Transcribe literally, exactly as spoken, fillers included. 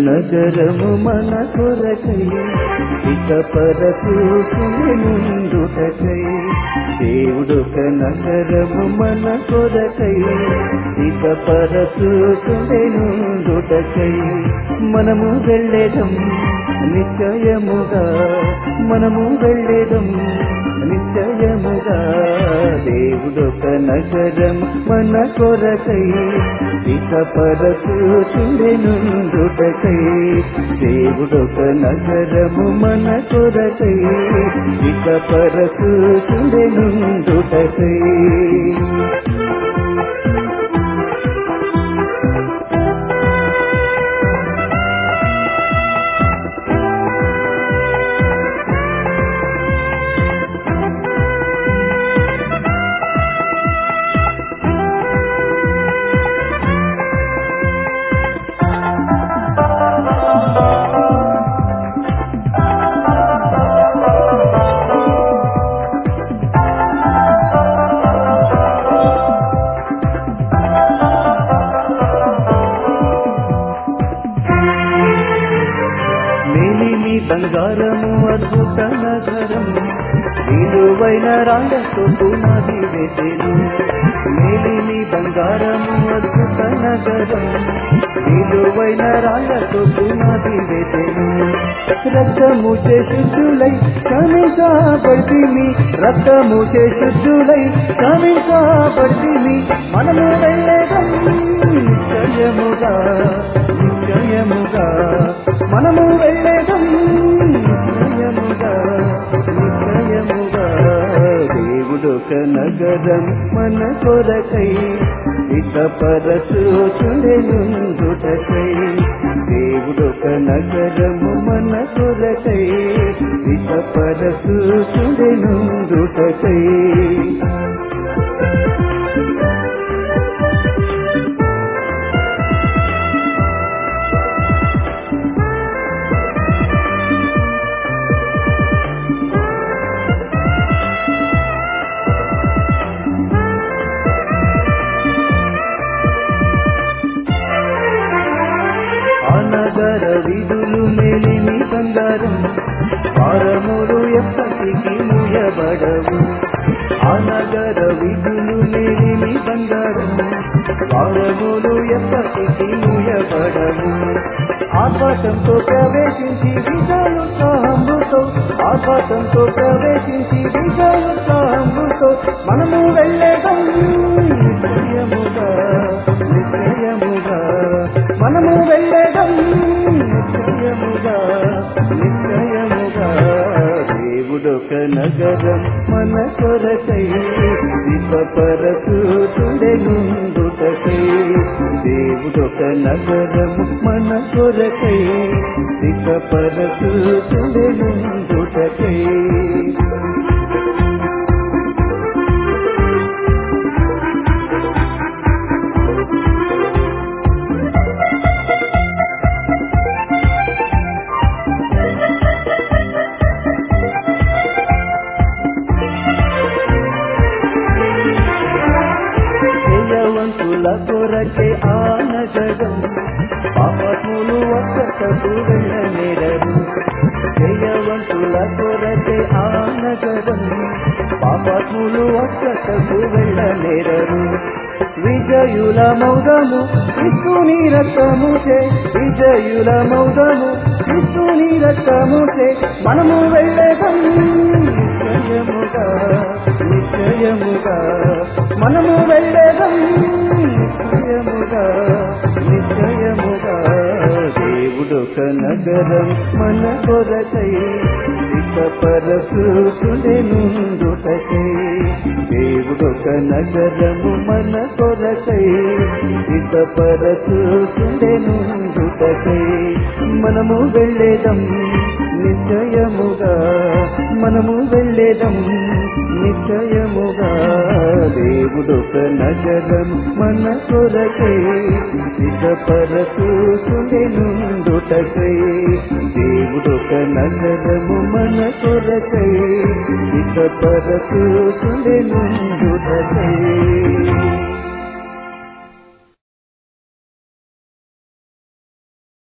నగరము మన కొరకై ఇక పరచూచుండుటకై దేవుడొక నగరము మన కొరకై ఇక పరచూచుండుటకై మనము వెళ్ళేదం నిశ్చయముగా మనము వెళ్ళేదం నిశ్చయముగా దేవుడొక నగరం మన కొరకై ఇక పరచూచుండుటకై దేవుడొక నగరము మన కొరకై ఇక పరచూచుండుటకై బంగారము అద్భుత నగరం విలువైన రాళ్ళతో పునాది వేసెను మేలిని బంగారము అద్భుత నగరం విలువైన రాళ్ళతో పునాది వేసెను రక్తము చే శుద్ధులై కమిషాబడిమి రక్తము చే శుద్ధులై కమిషాబడిమి మనము వెళ్ళేదం నిశ్చయముగా నిశ్చయముగా మనము వెళ్ళేదం నిశ్చయముగా నిశ్చయముగా దేవుడొక నగరం మన కొరకై ఇక పరచూచుండుటకై దేవుడొక నగరము మన కొరకై ఇక పరచూచుండుటకై నగర విధులు మేలిమి బంగారం వారములు ఎప్పటికీ ముయబడవు ఆ నగర విధులు మేలిమి బంగారం వారములు ఎప్పటికీ ముయబడవు ఆకాశంతో ప్రవేశించి విజయోత్సాహంతో ఆకాశంతో ప్రవేశించి విజయోత్సాహంతో మనము వెళ్ళేదం నిశ్చయముగా నిశ్చయముగా మనము వెళ్ళేదం నిశ్చయముగా నిశ్చయముగా దేవుడొక నగరం మన కొరకై ఇక పరచూచుండుటకై దేవుడొక నగరం మన కొరకై ఇక పరచూచుండుటకై కొరకే ఆ నగరం పాపములు ఒక్కటకు వెళ్ళనేరరు జయవంతుల కొరకే ఆ నగరం పాపములు ఒక్కటకు వెళ్ళనేరరు విజయుల మౌదము క్రీస్తుని రక్తము చే విజయుల మౌదము క్రీస్తుని రక్తము చే మనము వెళ్ళేదం నిశ్చయముగా నిశ్చయముగా మనము వెళ్ళేదం నిశ్చయముగా నిశ్చయముగా దేవుడొక నగరం మన కొరకై ఇక పరచూచుండుటకై దేవుడొక నగరము మన కొరకై ఇక పరచూచుండుటకై మనము వెళ్ళేదం నిశ్చయముగా మనము వెళ్ళేదం నిశ్చయముగా దేవుడొక నగరం మన కొరకై ఇక పరచూచుండుటకై దేవుడొక నగరము మన కొరకై ఇక పరచూచుండుటకై